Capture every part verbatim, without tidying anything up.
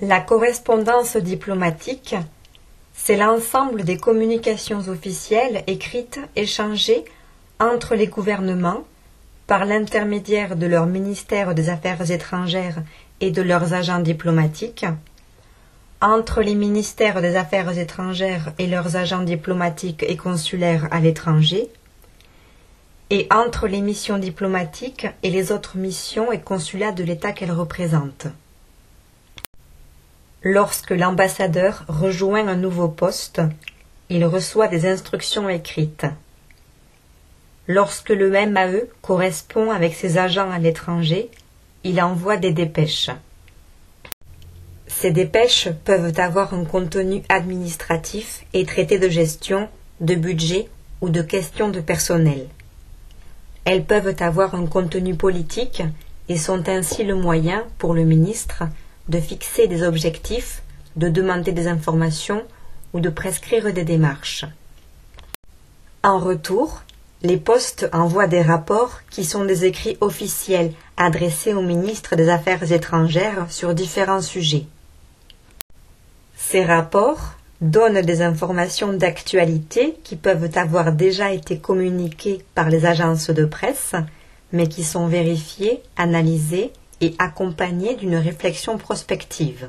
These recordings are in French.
La correspondance diplomatique, c'est l'ensemble des communications officielles écrites, échangées entre les gouvernements, par l'intermédiaire de leur ministère des Affaires étrangères et de leurs agents diplomatiques, entre les ministères des Affaires étrangères et leurs agents diplomatiques et consulaires à l'étranger, et entre les missions diplomatiques et les autres missions et consulats de l'État qu'elles représentent. Lorsque l'ambassadeur rejoint un nouveau poste, il reçoit des instructions écrites. Lorsque le M A E correspond avec ses agents à l'étranger, il envoie des dépêches. Ces dépêches peuvent avoir un contenu administratif et traiter de gestion, de budget ou de questions de personnel. Elles peuvent avoir un contenu politique et sont ainsi le moyen pour le ministre de fixer des objectifs, de demander des informations ou de prescrire des démarches. En retour, les postes envoient des rapports qui sont des écrits officiels adressés au ministre des Affaires étrangères sur différents sujets. Ces rapports donnent des informations d'actualité qui peuvent avoir déjà été communiquées par les agences de presse, mais qui sont vérifiées, analysées et accompagnées d'une réflexion prospective.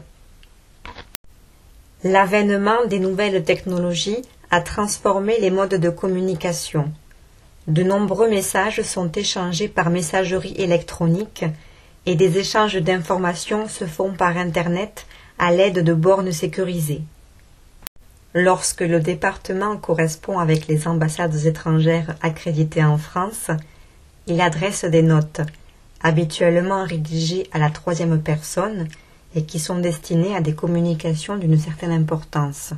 L'avènement des nouvelles technologies a transformé les modes de communication. De nombreux messages sont échangés par messagerie électronique et des échanges d'informations se font par Internet à l'aide de bornes sécurisées. Lorsque le département correspond avec les ambassades étrangères accréditées en France, il adresse des notes, habituellement rédigées à la troisième personne et qui sont destinées à des communications d'une certaine importance.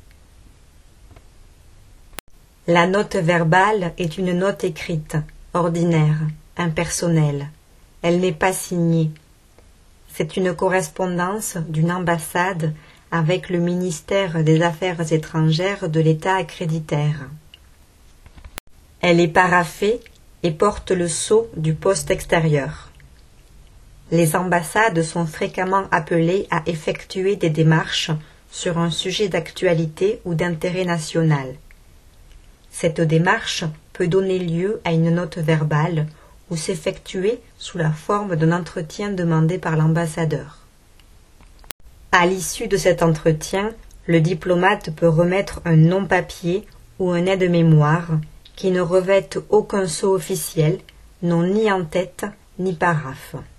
La note verbale est une note écrite, ordinaire, impersonnelle. Elle n'est pas signée. C'est une correspondance d'une ambassade avec le ministère des Affaires étrangères de l'État accréditaire. Elle est paraphée et porte le sceau du poste extérieur. Les ambassades sont fréquemment appelées à effectuer des démarches sur un sujet d'actualité ou d'intérêt national. Cette démarche peut donner lieu à une note verbale ou s'effectuer sous la forme d'un entretien demandé par l'ambassadeur. À l'issue de cet entretien, le diplomate peut remettre un non-papier ou un aide-mémoire qui ne revêtent aucun sceau officiel, n'ont ni en-tête ni paraphe.